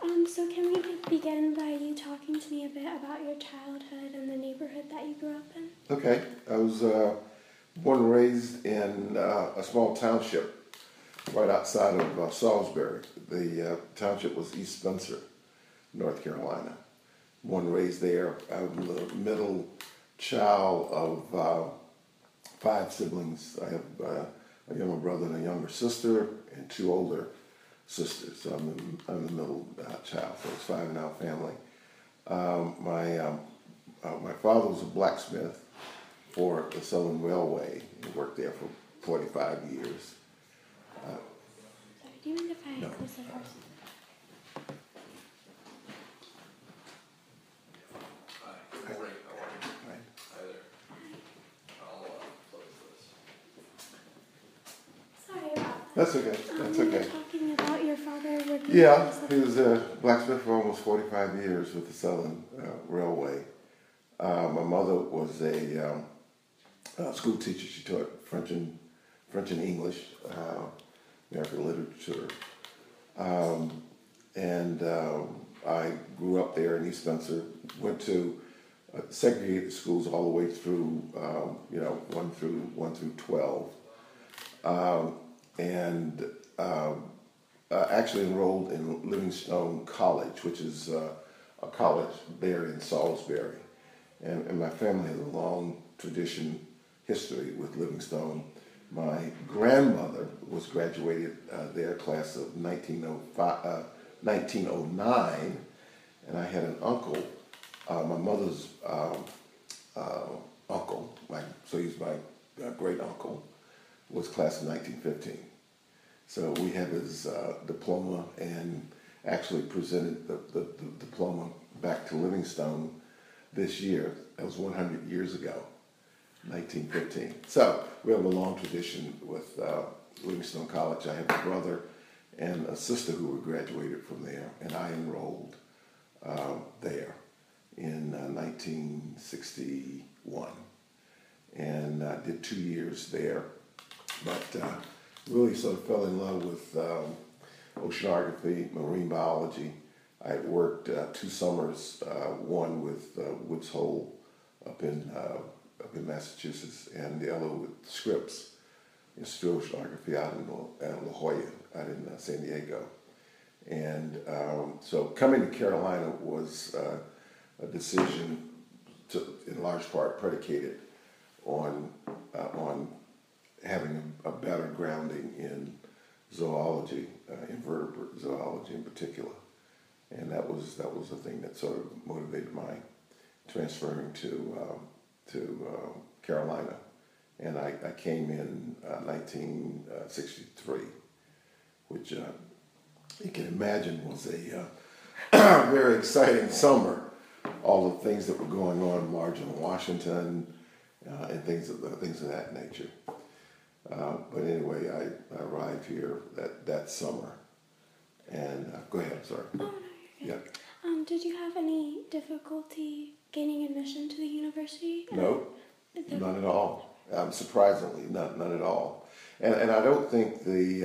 So can we begin by you talking to me a bit about your childhood and the neighborhood that you grew up in? Okay, I was born and raised in a small township right outside of Salisbury. The township was East Spencer, North Carolina. Born and raised there. I'm the middle child of 5 siblings. I have a younger brother and a younger sister, and 2 older sisters. So I'm the middle child. So it's 5 in our family. My father was a blacksmith for the Southern Railway. He worked there for 45 years. Sorry, do you mind if I No. close the door? Sorry about that. That's okay. That's You were okay. talking about your father working. Yeah, he was a blacksmith for almost 45 years with the Southern Railway. My mother was a school teacher. She taught French and English, American literature, and I grew up there in East Spencer. Went to segregated schools all the way through, 1 through 12, and actually enrolled in Livingstone College, which is a college there in Salisbury. And my family has a long history with Livingstone. My grandmother was graduated there, class of 1909, and I had an uncle, my mother's uncle, so he's my great uncle, was class of 1915. So we have his diploma and actually presented the diploma back to Livingstone this year. That was 100 years ago, 1915. So we have a long tradition with Livingstone College. I have a brother and a sister who were graduated from there, and I enrolled there in 1961, and did 2 years there, but really sort of fell in love with oceanography, marine biology. I had worked 2 summers, one with Woods Hole up in Massachusetts, and the other with Scripps Institute of Oceanography out in La Jolla, out in San Diego. And so coming to Carolina was a decision in large part predicated on having a better grounding in zoology, invertebrate zoology in particular. And that was the thing that sort of motivated my transferring to Carolina. And I came in 1963, which you can imagine was a very exciting summer. All the things that were going on in Marginal Washington and things of that nature. But anyway, I arrived here that summer. And go ahead, I'm sorry. Oh, no, you're good. Yeah. Did you have any difficulty gaining admission to the university? No, none at all. Surprisingly, none at all. And I don't think the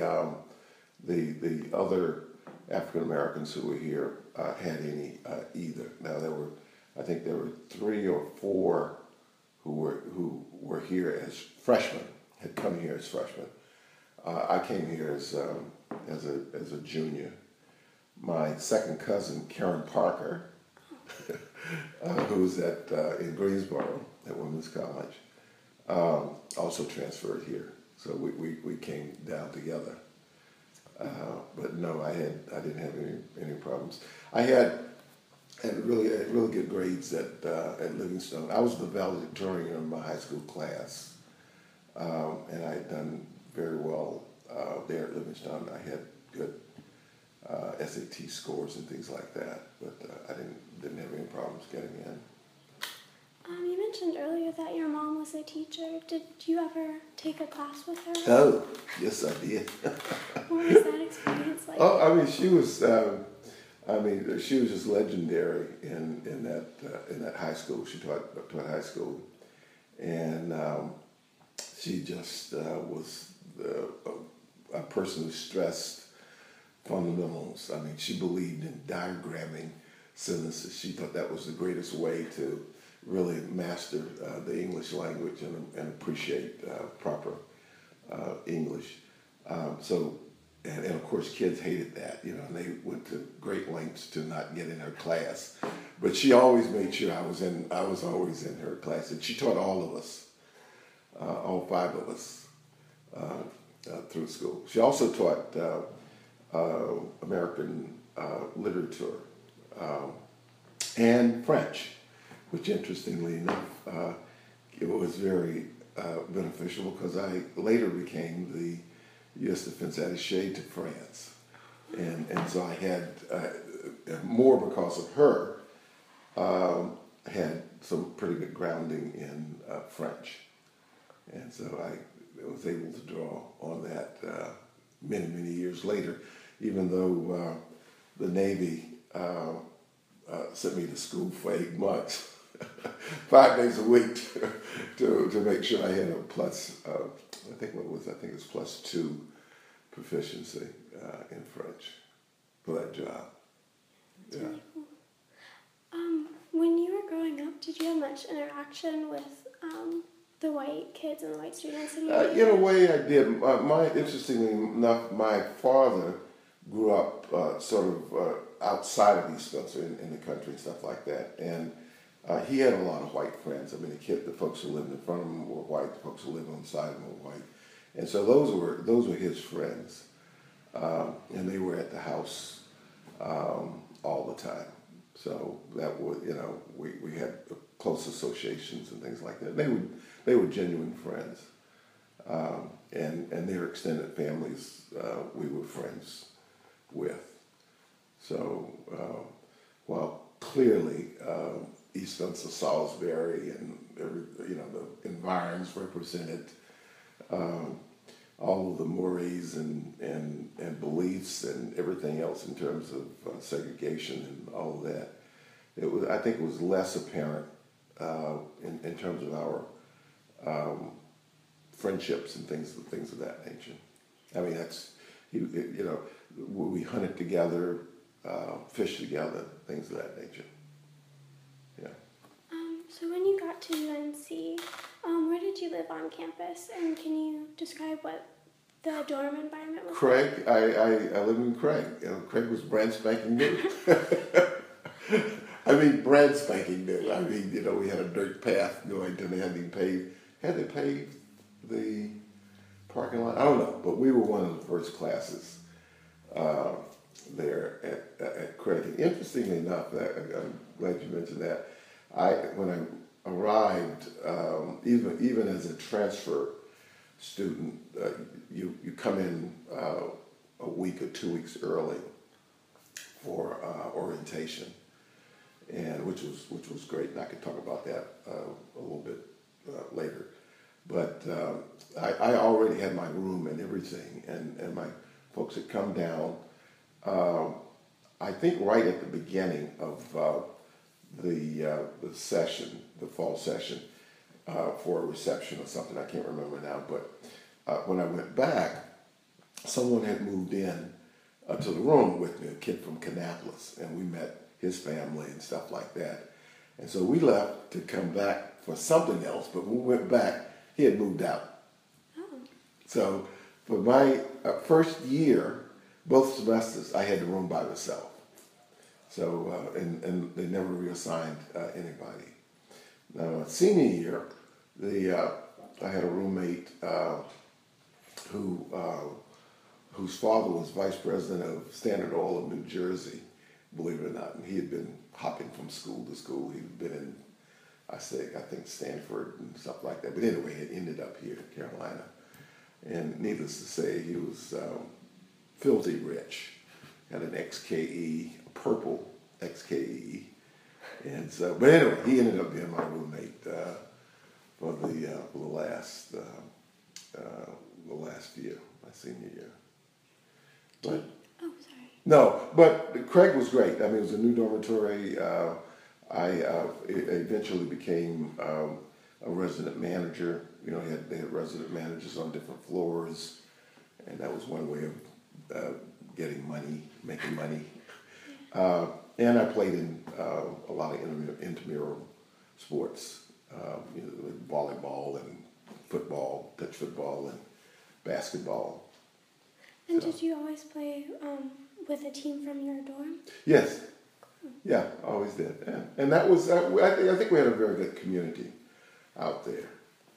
other African Americans who were here had any either. Now I think there were 3 or 4 who were here as freshmen, had come here as freshmen. I came here as a junior. My second cousin, Karen Parker, who's in Greensboro at Women's College, also transferred here. So we came down together. But no, I didn't have any problems. I had really good grades at Livingstone. I was the valedictorian of my high school class, and I had done very well there at Livingstone. I had good SAT scores and things like that, but I didn't have any problems getting in. You mentioned earlier that your mom was a teacher. Did you ever take a class with her? Oh, yes, I did. What was that experience like? Oh, I mean, she was just legendary in that high school. She taught high school, and she just was a person who stressed fundamentals. I mean, she believed in diagramming sentences. She thought that was the greatest way to really master the English language and appreciate proper English. And of course, kids hated that, and they went to great lengths to not get in her class. But she always made sure I was always in her class, and she taught all of us, all five of us, through school. She also taught American literature and French, which, interestingly enough, it was very beneficial because I later became the U.S. Defense Attaché to France, and so I had more because of her. Had some pretty good grounding in French, and so I was able to draw on that many years later, even though the Navy sent me to school for 8 months, 5 days a week to make sure I had a plus. I think it was +2 proficiency in French for that job. That's really cool. When you were growing up, did you have much interaction with the white kids and the white students in your In a way, I did. Interestingly enough, my father grew up sort of outside of East Spencer in the country and stuff like that, and he had a lot of white friends. I mean, the folks who lived in front of him were white. The folks who lived on the side of him were white, and so those were his friends, and they were at the house all the time. So that would, we had close associations and things like that. They were genuine friends, and their extended families we were friends with. So while clearly East Spencer, Salisbury, and the environs represented all of the mores and beliefs and everything else in terms of segregation and all of that. I think it was less apparent in terms of our friendships and things of that nature. I mean, we hunted together, fished together, things of that nature. Yeah. So when you got to UNC, where did you live on campus, and can you describe what the dorm environment was Craig, like? I lived in Craig. Craig was brand spanking new. I mean, brand spanking new. I mean, we had a dirt path going to, they hadn't even paved. Had they paved the parking lot? I don't know, but we were one of the first classes there at Craig. And interestingly enough, I'm glad you mentioned that. When I arrived, even as a transfer student, you come in a week or 2 weeks early for orientation, and which was great. And I could talk about that a little bit later. But I already had my room and everything, and my folks had come down. I think right at the beginning of the session, the fall session, for a reception or something. I can't remember now. But when I went back, someone had moved in to the room with me, a kid from Kannapolis, and we met his family and stuff like that. And so we left to come back for something else, but when we went back, he had moved out. Oh. So for my first year, both semesters, I had the room by myself. So, and they never reassigned anybody. Now, senior year, I had a roommate whose father was vice president of Standard Oil of New Jersey, believe it or not. And he had been hopping from school to school. He'd been in, I think Stanford and stuff like that. But anyway, he ended up here in Carolina. And needless to say, he was filthy rich. Had an XKE, a purple XKE. And so, but anyway, he ended up being my roommate for the last year, my senior year. But Oh, sorry. no, but Craig was great. I mean, it was a new dormitory. I eventually became a resident manager. They had resident managers on different floors, and that was one way of getting money, making money. And I played in a lot of intramural sports, volleyball and football, touch football and basketball. And did you always play with a team from your dorm? Yes. Yeah, always did. Yeah. And that was, I think we had a very good community out there.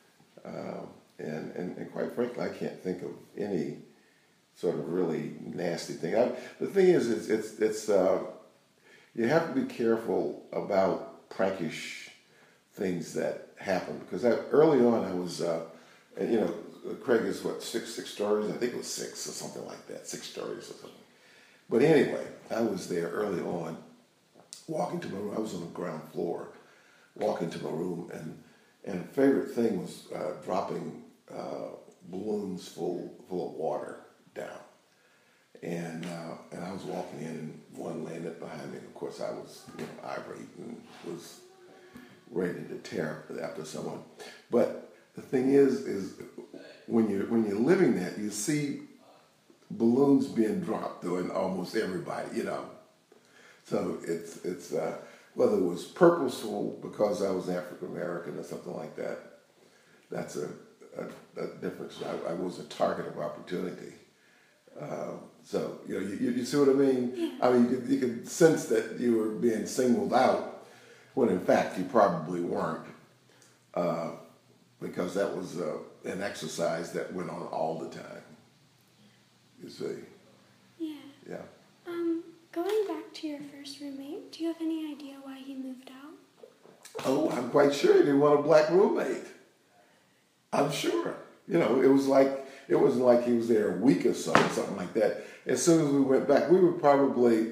And quite frankly, I can't think of any sort of really nasty thing. The thing is, it's you have to be careful about prankish things that happen, because early on I was, Craig is what, six stories? I think it was 6 or something like that, 6 stories or something. But anyway, I was there early on, walking to my room. I was on the ground floor, walking to my room, and the favorite thing was dropping balloons full of water down. And I was walking in, and one landed behind me. And of course, I was irate and was ready to tear after someone. But the thing is when you're living that, you see balloons being dropped on almost everybody, So it's whether it was purposeful because I was African American or something like that. That's a difference. I was a target of opportunity. So you see what I mean? Yeah. I mean, you could sense that you were being singled out when in fact you probably weren't, because that was an exercise that went on all the time. You see? Yeah. Yeah. Going back to your first roommate, do you have any idea why he moved out? Oh, I'm quite sure he didn't want a black roommate. I'm sure. It wasn't like he was there a week or so, something like that. As soon as we went back, we were probably,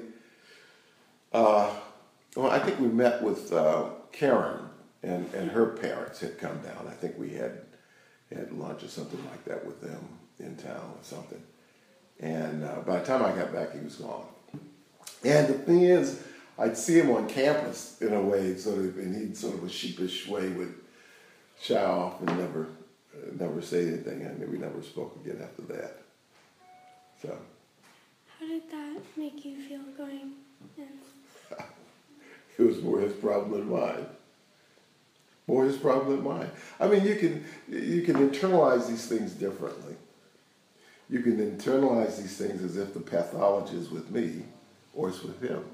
I think we met with Karen and her parents had come down. I think we had lunch or something like that with them in town or something. And by the time I got back, he was gone. And the thing is, I'd see him on campus in a way, and he'd sort of a sheepish way would shy off and never say anything. And we never spoke again after that. So. How did that make you feel going in? It was more his problem than mine. More his problem than mine. I mean, you can internalize these things differently. You can internalize these things as if the pathology is with me or it's with him.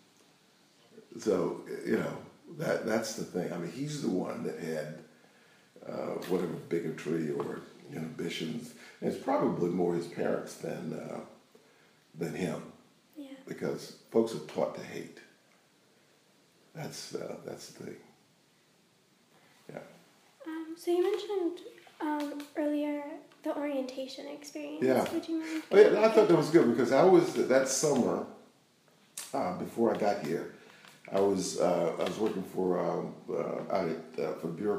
So, that's the thing. I mean, he's the one that had whatever bigotry or inhibitions. And it's probably more his parents than him. Yeah. Because folks are taught to hate. That's the thing. Yeah. So you mentioned earlier the orientation experience. Yeah. Would you mind? Oh, yeah, I thought that was good because I was that summer before I got here. I was working for out at for Bureau of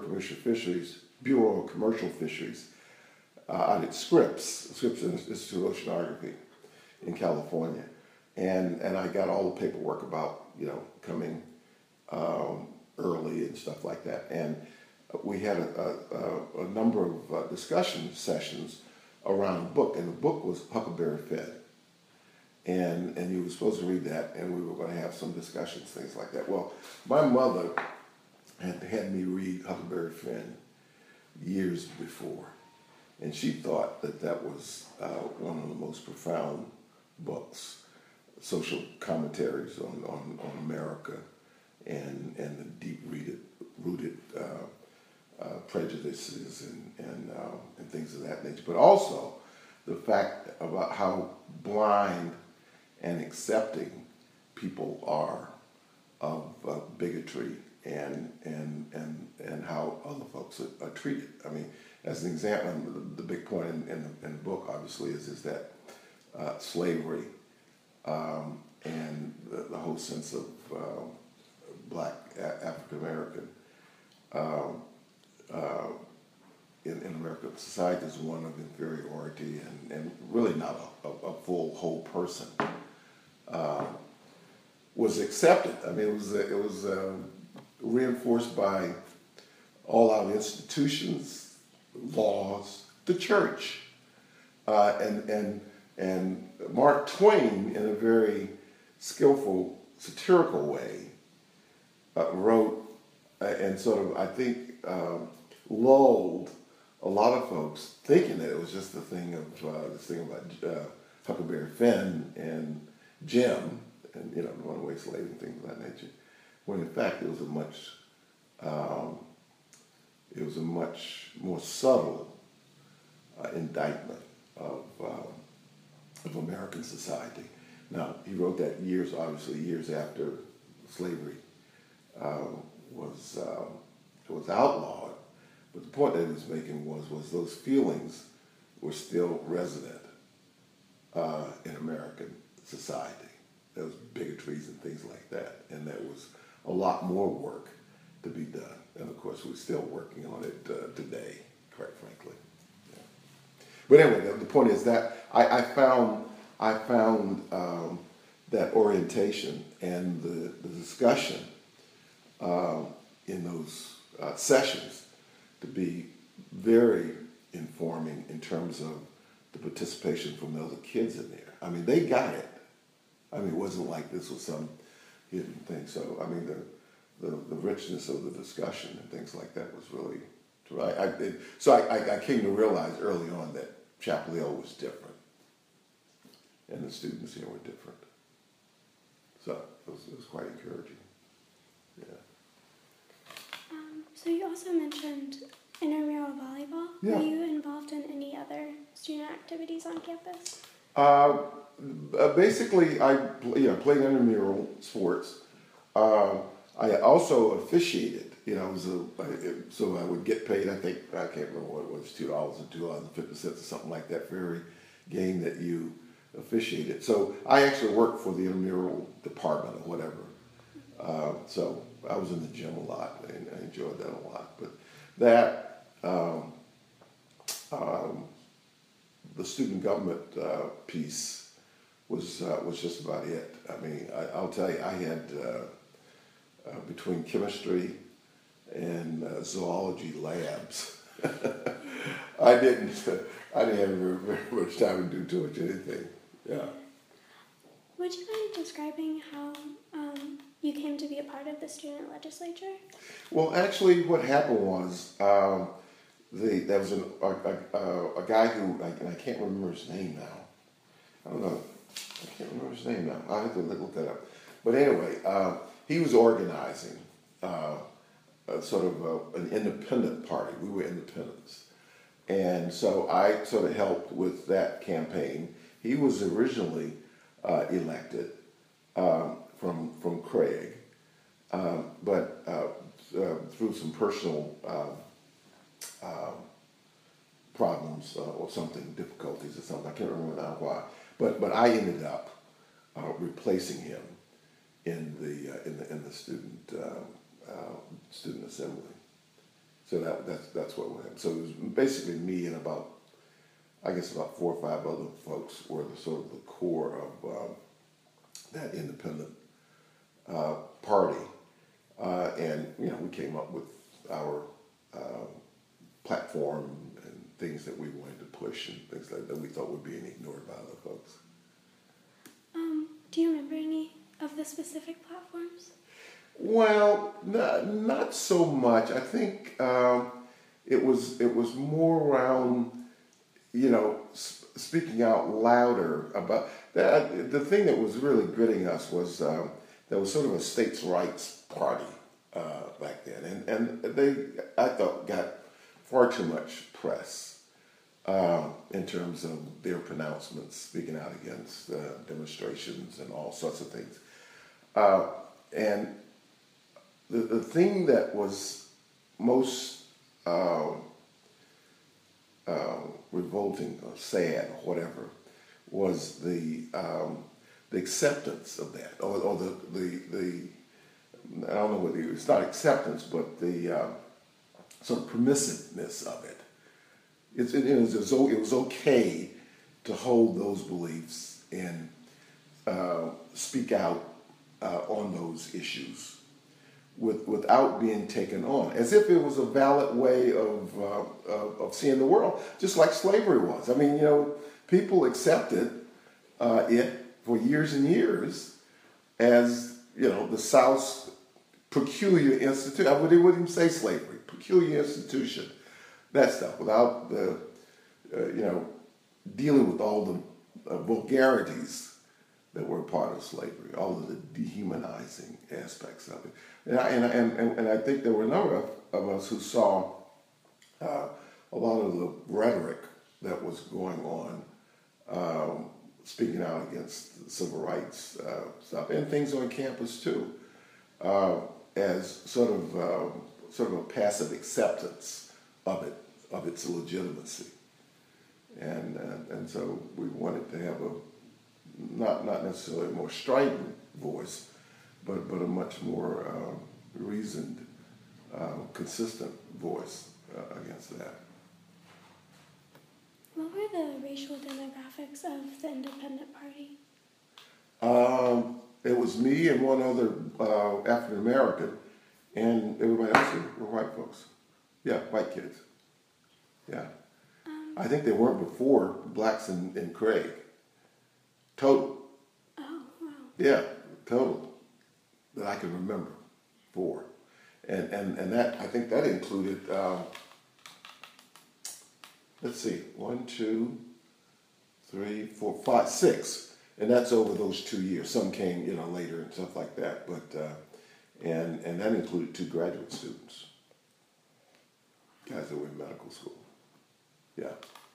Commercial Fisheries out at Scripps Institute of Oceanography in California, and I got all the paperwork about coming early and stuff like that, and we had a number of discussion sessions around a book, and the book was Huckleberry Finn. And you were supposed to read that, and we were going to have some discussions, things like that. Well, my mother had me read Huckleberry Finn years before, and she thought that was one of the most profound books, social commentaries on America and the deep-rooted prejudices and things of that nature, but also the fact about how blind and accepting people are of bigotry and how other folks are treated. I mean, as an example, the big point in the book obviously is that slavery and the whole sense of black African American in American society is one of inferiority and really not a full whole person. Was accepted. I mean, it was reinforced by all our institutions, laws, the church, and And Mark Twain, in a very skillful, satirical way, wrote and sort of, I think, lulled a lot of folks thinking that it was just the thing of this thing about Huckleberry Finn and Jim and the runaway slave and things of that nature, when in fact it was a much more subtle indictment of American society. Now he wrote that years after slavery was outlawed. But the point that he was making was those feelings were still resident in American society. There was bigotries and things like that, and there was a lot more work to be done. And of course, we're still working on it today, quite frankly. Yeah. But anyway, the point is that I found that orientation and the discussion in those sessions to be very informing in terms of the participation from the other kids in there. I mean, they got it. I mean, it wasn't like this was some hidden thing. So, I mean, the richness of the discussion and things like that was really, I came to realize early on that Chapel Hill was different. And the students here were different. So, it was quite encouraging. Yeah. So you also mentioned intramural volleyball. Yeah. Were you involved in any other student activities on campus? Basically, I played intramural sports. I also officiated. So I would get paid. I can't remember what it was, $2 or $2.50 or something like that for every game that you officiated. So I actually worked for the intramural department or whatever. So I was in the gym a lot, and I enjoyed that a lot. But that, the student government piece was just about it. I mean, I'll tell you, I had between chemistry and zoology labs, I didn't have very much time to do too much anything. Yeah. Would you mind describing how you came to be a part of the student legislature? Well, actually, what happened was there was a guy who I can't remember his name now. I don't know. I can't remember his name now. I have to look that up. But anyway, he was organizing sort of an independent party. We were independents, and so I sort of helped with that campaign. He was originally elected from Craig, but through some personal problems or something, difficulties or something, I can't remember now why. But I ended up replacing him in the student assembly. So that's what happened. So it was basically me and about 4 or 5 other folks were the sort of the core of that independent party, and we came up with our platform and things that we wanted to push and things like that we thought were being ignored by other folks. Do you remember any of the specific platforms? Well, not so much. I think it was more around, speaking out louder about that. The thing that was really gritting us was there was sort of a states' rights party back then, and they, I thought, got far too much press in terms of their pronouncements, speaking out against demonstrations and all sorts of things. And the thing that was most revolting or sad or whatever was the acceptance of that, or the I don't know whether it's not acceptance, but the sort of permissiveness of it. It was okay to hold those beliefs and speak out on those issues without being taken on, as if it was a valid way of seeing the world, just like slavery was. I mean, people accepted it for years and years as, the South's peculiar institution. I wouldn't even say slavery, peculiar institution. That stuff, without the, dealing with all the vulgarities that were part of slavery, all of the dehumanizing aspects of it. And I think there were a number of us who saw a lot of the rhetoric that was going on, speaking out against civil rights stuff, and things on campus too, as sort of a passive acceptance of it, of its legitimacy, and so we wanted to have a not necessarily a more strident voice, but a much more reasoned, consistent voice against that. What were the racial demographics of the Independent Party? It was me and one other African American, and everybody else were white folks. Yeah, white kids. Yeah. I think they weren't before blacks in Craig. Total. Oh, wow. Yeah, total. That I can remember. 4. And that, I think that included, let's see, 1, 2, 3, 4, 5, 6. And that's over those 2 years. Some came, later and stuff like that. But, and that included 2 graduate students. Guys that were in medical school. Yeah.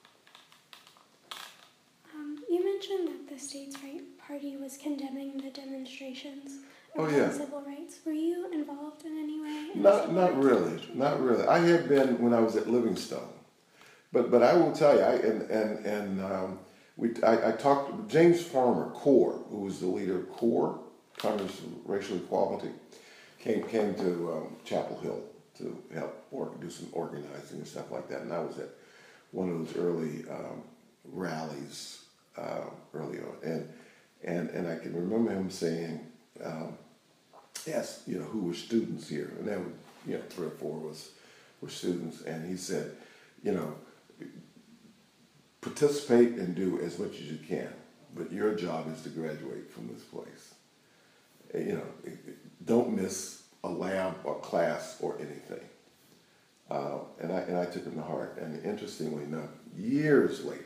You mentioned that the States' Right Party was condemning the demonstrations Oh, around yeah. civil rights. Were you involved in any way? Not really. I had been when I was at Livingstone, but I will tell you, I talked to James Farmer, CORE, who was the leader of CORE, Congress of Racial Equality, came to Chapel Hill to help do some organizing and stuff like that, and I was at one of those early rallies early on, and I can remember him saying, asked, who were students here, and there were, 3 or 4 of us were students, and he said, participate and do as much as you can, but your job is to graduate from this place. Don't miss a lab or class or anything. And I took him to heart, and interestingly enough, years later,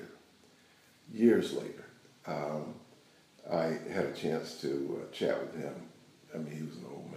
I had a chance to chat with him. I mean, he was an old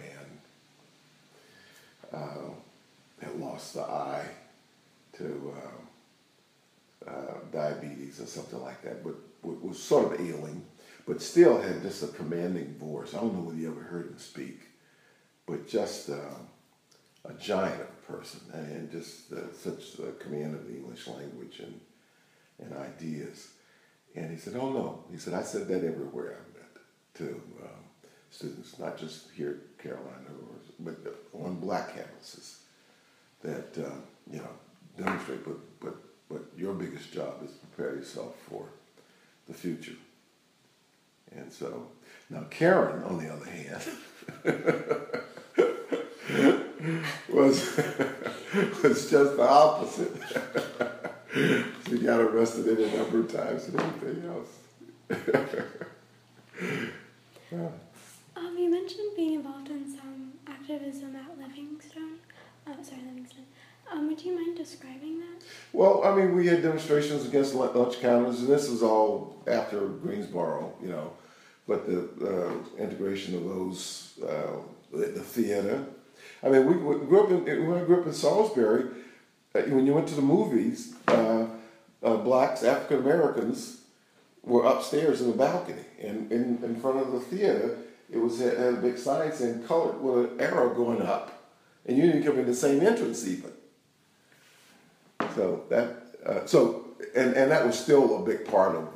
man, had lost the eye to diabetes or something like that, but was sort of ailing, but still had just a commanding voice. I don't know whether you ever heard him speak, but just a giant of a person, and just such a command of the English language and ideas. And he said, oh no, he said, I said that everywhere I met to students, not just here at Carolina, but on black campuses, that, demonstrate, but your biggest job is to prepare yourself for the future. And so, now Karen, on the other hand, was just the opposite. She got arrested a number of times and everything else. Yeah. You mentioned being involved in some activism at Livingstone. Would you mind describing that? Well, I mean, we had demonstrations against lunch counters, and this was all after Greensboro, but the integration of those, the theater. I mean, when I grew up in Salisbury, when you went to the movies, blacks, African Americans, were upstairs in the balcony, and in front of the theater, it had a big sign saying "colored" with an arrow going up, and you didn't come in the same entrance even. So that, and that was still a big part of.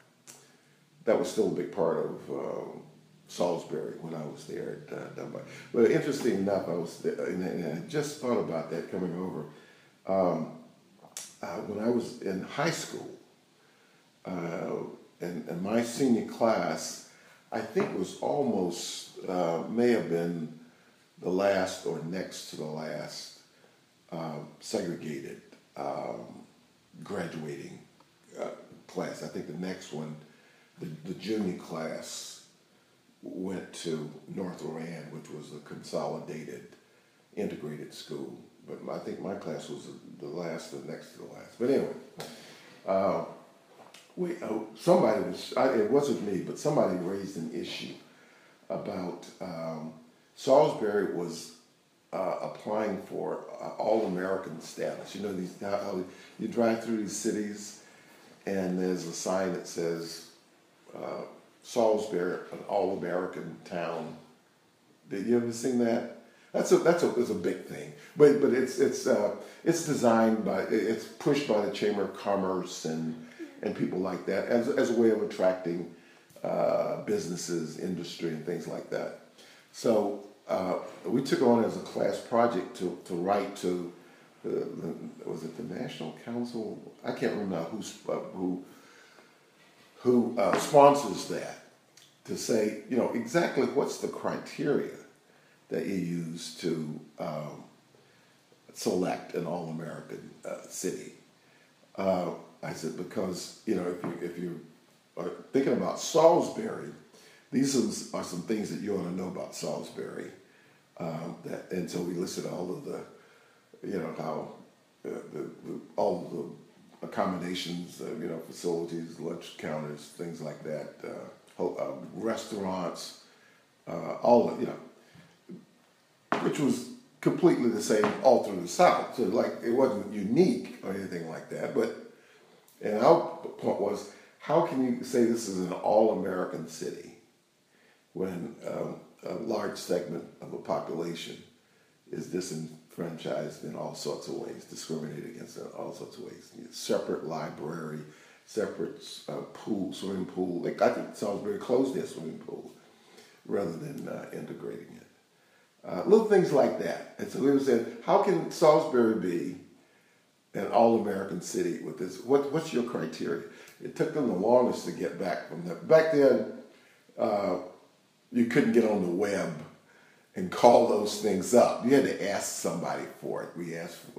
Salisbury when I was there at Dunbar. But interesting enough, I was there, and I just thought about that coming over. When I was in high school, and my senior class, I think was almost, may have been the last or next to the last segregated graduating class. I think the next one the junior class went to North Loran, which was a consolidated, integrated school. But I think my class was the last, or next to the last. But anyway, somebody was, it wasn't me, but somebody raised an issue about Salisbury was applying for All-American status. You know, how you drive through these cities and there's a sign that says Salisbury, an All-American town. Did you ever seen that? It's a big thing, but it's designed by, it's pushed by the Chamber of Commerce and people like that as a way of attracting businesses, industry, and things like that. So we took on as a class project to write to was it the National Council? I can't remember who sponsors that, to say, you know, exactly what's the criteria that you use to select an all-American city. I said, because, you know, if you are thinking about Salisbury, these are some things that you ought to know about Salisbury. And so we listed all of the, you know, how all of the accommodations, you know, facilities, lunch counters, things like that, restaurants, all of, you know, which was completely the same all through the South. So, like, it wasn't unique or anything like that. And our point was, how can you say this is an all-American city when a large segment of the population is disenfranchised in all sorts of ways, discriminated against in all sorts of ways? Separate library, separate pool, swimming pool. Like, I think Salisbury closed their swimming pool rather than integrating it. Little things like that. And so we were saying, how can Salisbury be an all-American city with this? What's your criteria? It took them the longest to get back from that. Back then, you couldn't get on the web and call those things up. You had to ask somebody for it. We asked for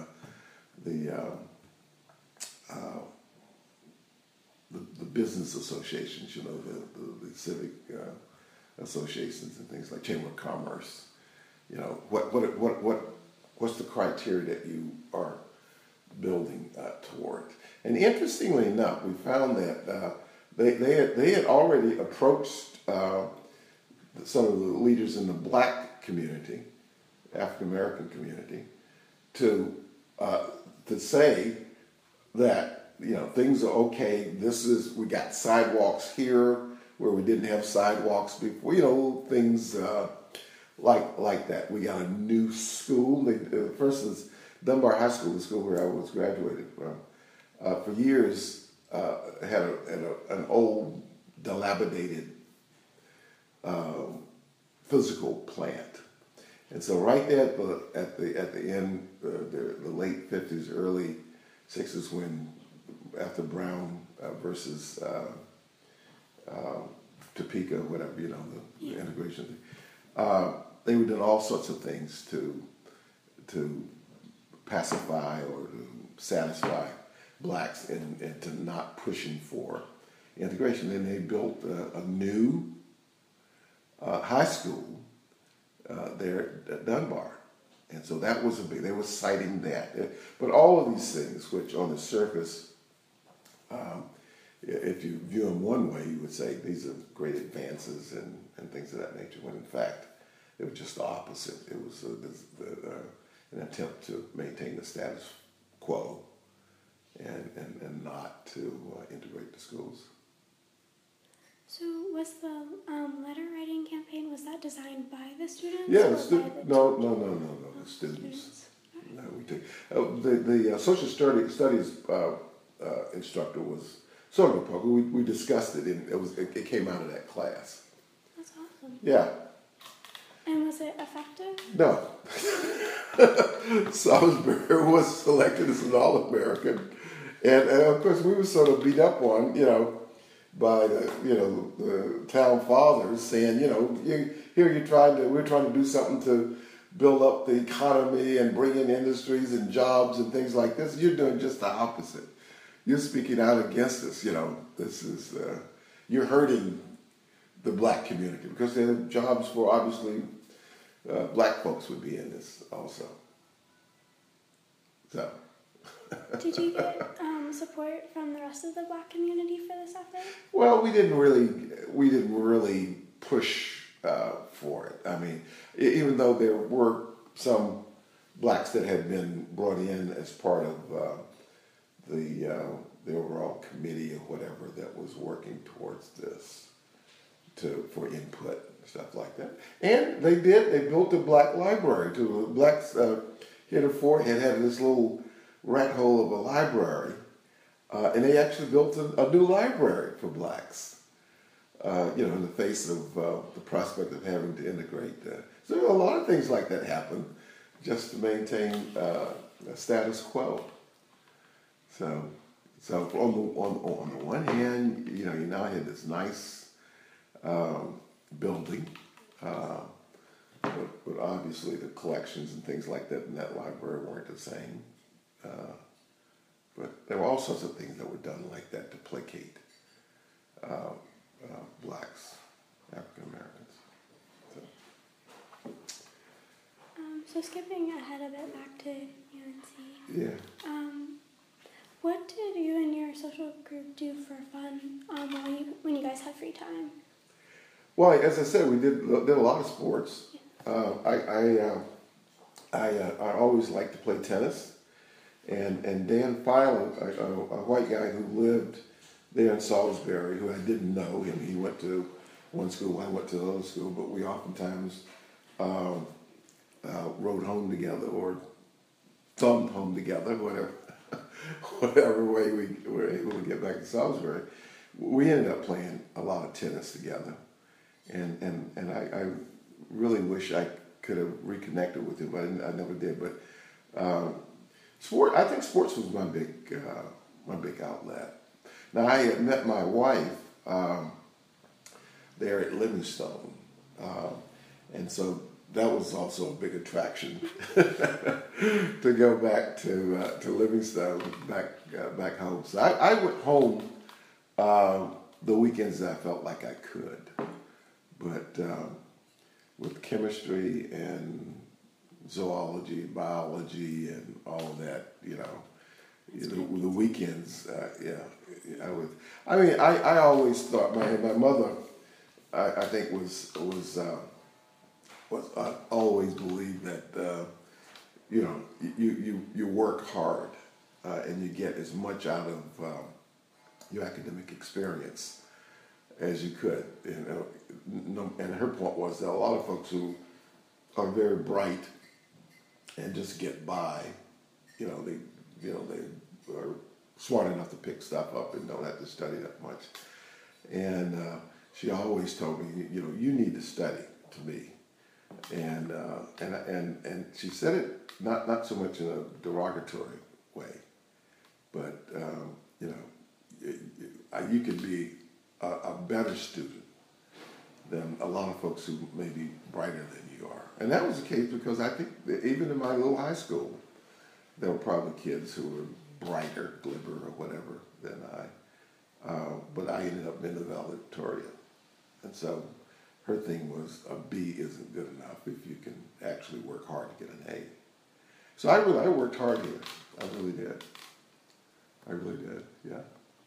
the business associations, you know, the civic associations and things like Chamber of Commerce. You know, what's the criteria that you are building toward? And interestingly enough, we found that they had already approached some of the leaders in the black community, African American community, to say that, you know, things are okay. We got sidewalks here where we didn't have sidewalks before. You know, things like that. We got a new school. For instance, Dunbar High School, the school where I was graduated from, for years had an old, dilapidated physical plant. And so right there at the end, the late 50s, early 60s, when after Brown versus Topeka, whatever, you know, the integration thing, they were doing all sorts of things to pacify or to satisfy blacks and to not pushing for integration. And they built a new high school there at Dunbar. And so that was they were citing that. But all of these things, which on the surface, if you view them one way, you would say these are great advances and things of that nature, when in fact, it was just the opposite. It was an attempt to maintain the status quo and not to integrate the schools. So was the letter writing campaign, was that designed by the students? Yeah, no, the students. No, we take the social studies instructor was sort of a program. We discussed it, and it came out of that class. That's awesome. Yeah. And was it effective? No. Salisbury was selected as an All-American, and of course we were sort of beat up on, you know, by the town fathers, saying, you know, we're trying to do something to build up the economy and bring in industries and jobs and things like this. You're doing just the opposite. You're speaking out against us. You know, this is you're hurting the black community because there are jobs for obviously black folks would be in this also. So. Did you get support from the rest of the black community for this effort? Well, we didn't really push for it. I mean, even though there were some blacks that had been brought in as part of the overall committee or whatever that was working towards this for input and stuff like that. And they built a black library too. The blacks heretofore had this little rat hole of a library, and they actually built a new library for blacks. In the face of the prospect of having to integrate. So a lot of things like that happen just to maintain a status quo. So on the one hand, you now had this nice building, but obviously the collections and things like that in that library weren't the same. But there were all sorts of things that were done like that to placate blacks, African Americans. So skipping ahead a bit back to UNC. Yeah. What did you and your social group do for fun when you guys had free time? Well, as I said, we did a lot of sports. Yeah. I always liked to play tennis, and Dan Filan, a white guy who lived there in Salisbury, who I didn't know him. He went to one school, I went to the other school, but we oftentimes rode home together or thumbed home together, whatever way we were able to get back to Salisbury. We ended up playing a lot of tennis together, and I really wish I could have reconnected with him, but I never did. But I think sports was my big outlet. Now, I had met my wife there at Livingstone, and so that was also a big attraction to go back to Livingstone, back home. So I went home the weekends that I felt like I could, but with chemistry and zoology, biology, and all of that, the weekends, I would. I mean, I always thought my mother, I think was I always believed that you work hard and you get as much out of your academic experience as you could. And her point was that a lot of folks who are very bright and just get by, they are smart enough to pick stuff up and don't have to study that much. And she always told me, you need to study, to me. And she said it not so much in a derogatory way, but you can be a better student than a lot of folks who may be brighter than you are. And that was the case because I think that even in my little high school, there were probably kids who were brighter, glibber, or whatever than I. But I ended up being the valedictorian. And so her thing was a B isn't good enough if you can actually work hard to get an A. So I worked hard here. I really did. Yeah.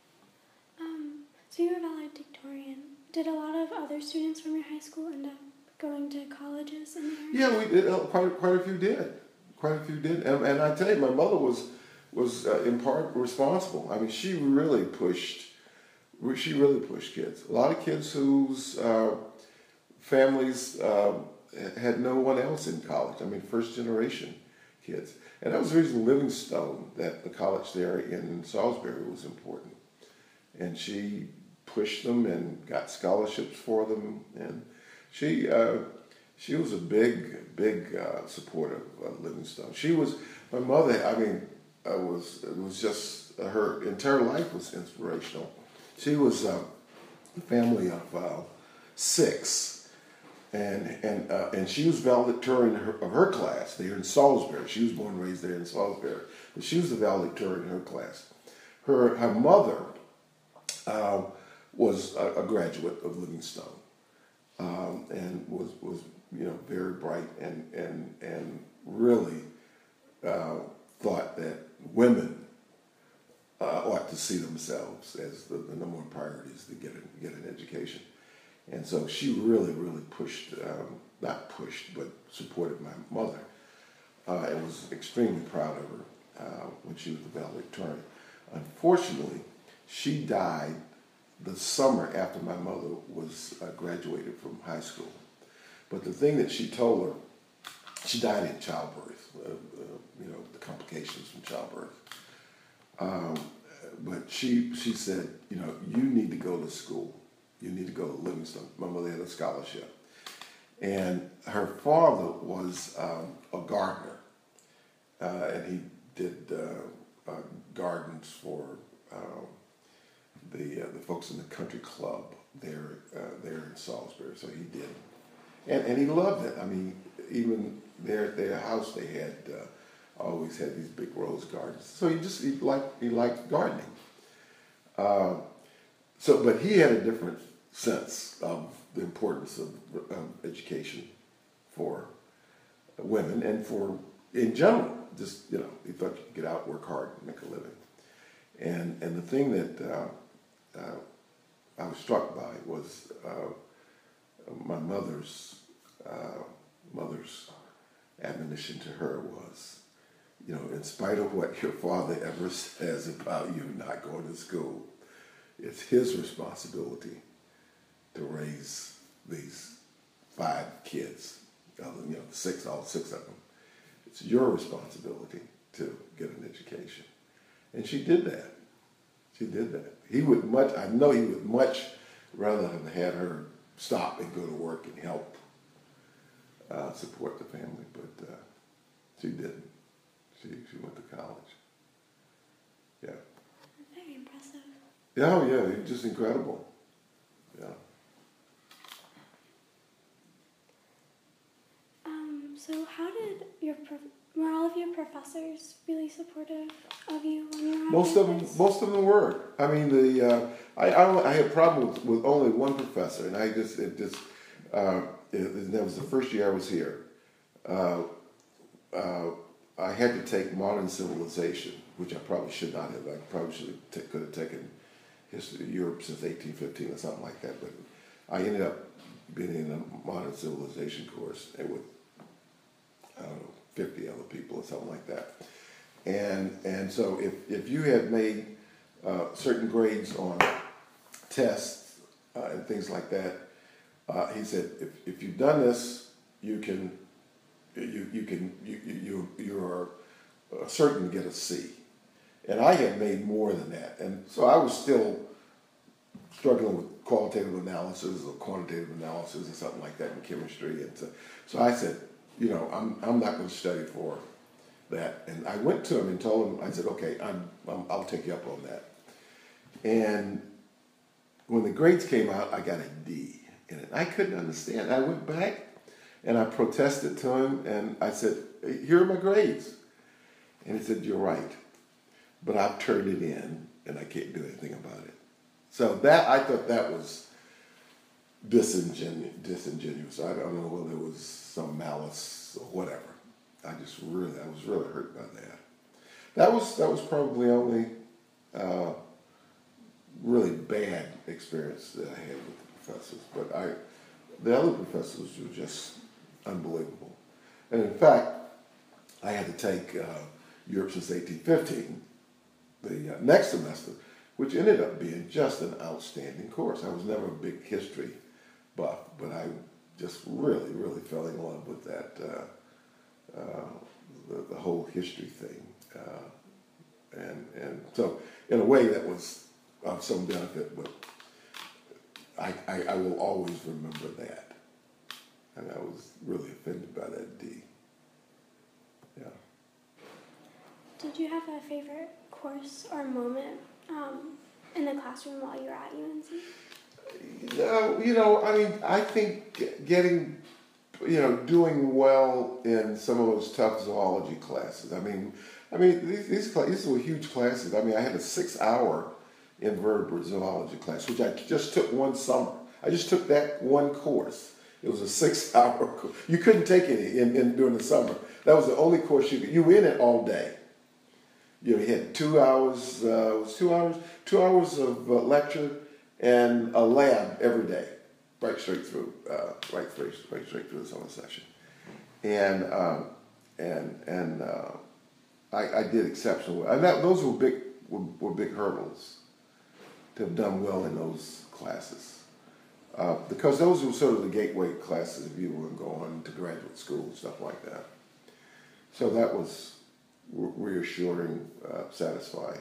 So you were valedictorian. Did a lot of other students from your high school end up going to colleges in the area? Yeah, we did. Quite a few did. And I tell you, my mother was in part responsible. I mean, she really pushed kids. A lot of kids whose families had no one else in college. I mean, first generation kids. And that was the reason Livingstone, that the college there in Salisbury, was important. And she pushed them and got scholarships for them. And she was a big supporter of Livingstone. My mother, I mean, it was just, her entire life was inspirational. She was a family of 6, and she was valedictorian of her class there in Salisbury. She was born and raised there in Salisbury, but she was the valedictorian in her class. Her mother was a graduate of Livingstone, and was very bright and really thought that women ought to see themselves as the number one priority is to get an education. And so she really pushed, not pushed, but supported my mother, and was extremely proud of her when she was the valedictorian. Unfortunately, she died the summer after my mother was graduated from high school. But the thing that she told her, she died in childbirth, the complications from childbirth. But she said, you need to go to school. You need to go to Livingstone. My mother had a scholarship. And her father was a gardener. And he did gardens for the folks in the country club there in Salisbury. So he did. And he loved it. I mean, even their house, they had always had these big rose gardens. So he liked gardening. But he had a different sense of the importance of education for women and for in general. Just he thought you could get out, work hard, and make a living. And the thing that I was struck by was my mother's admonition to her was, in spite of what your father ever says about you not going to school, it's his responsibility to raise these 5 kids, all six of them. It's your responsibility to get an education. And she did that. She did that. I know he would much rather have had her stop and go to work and help support the family, but she didn't. She went to college. Yeah. Very impressive. Yeah, just incredible. Yeah. So how did were all of your professors really supportive of you when you were on campus? Most of them were. I mean, I had problems with only one professor, and that was the first year I was here. I had to take modern civilization, which I probably should not have. I probably could have taken history of Europe since 1815 or something like that. But I ended up being in a modern civilization course with 50 other people or something like that. And so if you had made certain grades on tests and things like that, he said, if you've done this, you are certain to get a C. And I had made more than that. And so I was still struggling with qualitative analysis or quantitative analysis or something like that in chemistry. And so I said, I'm not going to study for that. And I went to him and told him, I said, okay, I'll take you up on that. And when the grades came out, I got a D in it. I couldn't understand. I went back and I protested to him and I said, here are my grades. And he said, you're right, but I've turned it in and I can't do anything about it. So I thought that was disingenuous. I don't know whether it was some malice or whatever. I was really hurt by that. That was probably the only really bad experience that I had with the professors. But the other professors were just unbelievable. And in fact, I had to take Europe since 1815 the next semester, which ended up being just an outstanding course. I was never a big history buff, but I just really, really fell in love with that, the whole history thing. And so in a way that was of some benefit, but I will always remember that. And I was really offended by that D. Yeah. Did you have a favorite course or moment in the classroom while you were at UNC? I think doing well in some of those tough zoology classes. These were huge classes. I had a 6-hour invertebrate zoology class, which I just took one summer. I just took that one course. It was a 6-hour course. You couldn't take any during the summer. That was the only course you were in it all day. You had 2 hours, 2 hours of lecture and a lab every day, right straight through, right straight through the summer session. And I did exceptionally well. And those were big hurdles to have done well in those classes. Because those were sort of the gateway classes if you were going to graduate school and stuff like that. So that was reassuring, satisfying.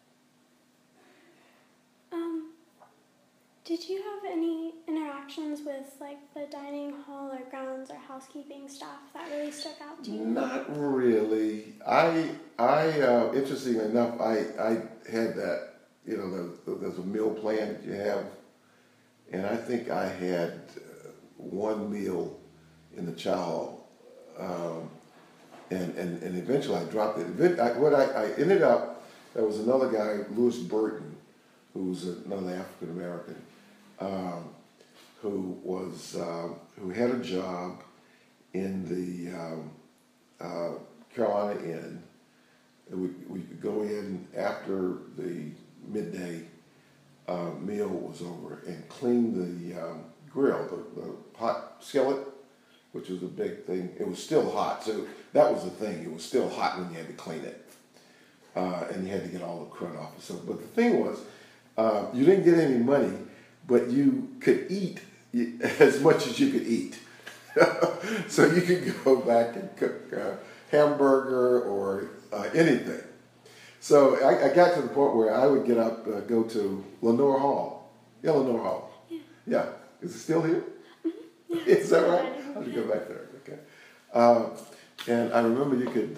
Did you have any interactions with like the dining hall or grounds or housekeeping staff that really stuck out to you? Not really. Interestingly enough, I had that, there's a meal plan that you have, and I think I had one meal in the chow hall, and eventually I dropped it. I ended up, there was another guy, Lewis Burton, who's another African American, who had a job in the Carolina Inn. We could go in after the midday meal was over and clean the grill, the hot skillet, which was a big thing. It was still hot, so that was the thing. It was still hot when you had to clean it, and you had to get all the crud off. So, but the thing was, you didn't get any money, but you could eat as much as you could eat. So you could go back and cook a hamburger or anything. So I got to the point where I would get up, go to Lenore Hall. Yeah, Lenore Hall. Yeah. Is it still here? Yeah. Is that right? I'll have to go back there. Okay. And I remember you could,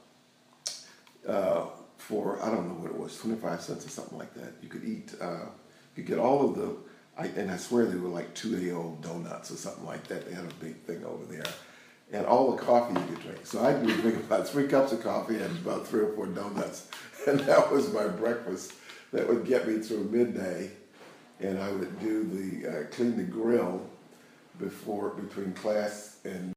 for, I don't know what it was, 25 cents or something like that, you could eat, you could get all of the, and I swear they were like 2-day-old donuts or something like that. They had a big thing over there. And all the coffee you could drink. So I would drink about 3 cups of coffee and about 3 or 4 donuts. And that was my breakfast. That would get me through midday. And I would do clean the grill between class and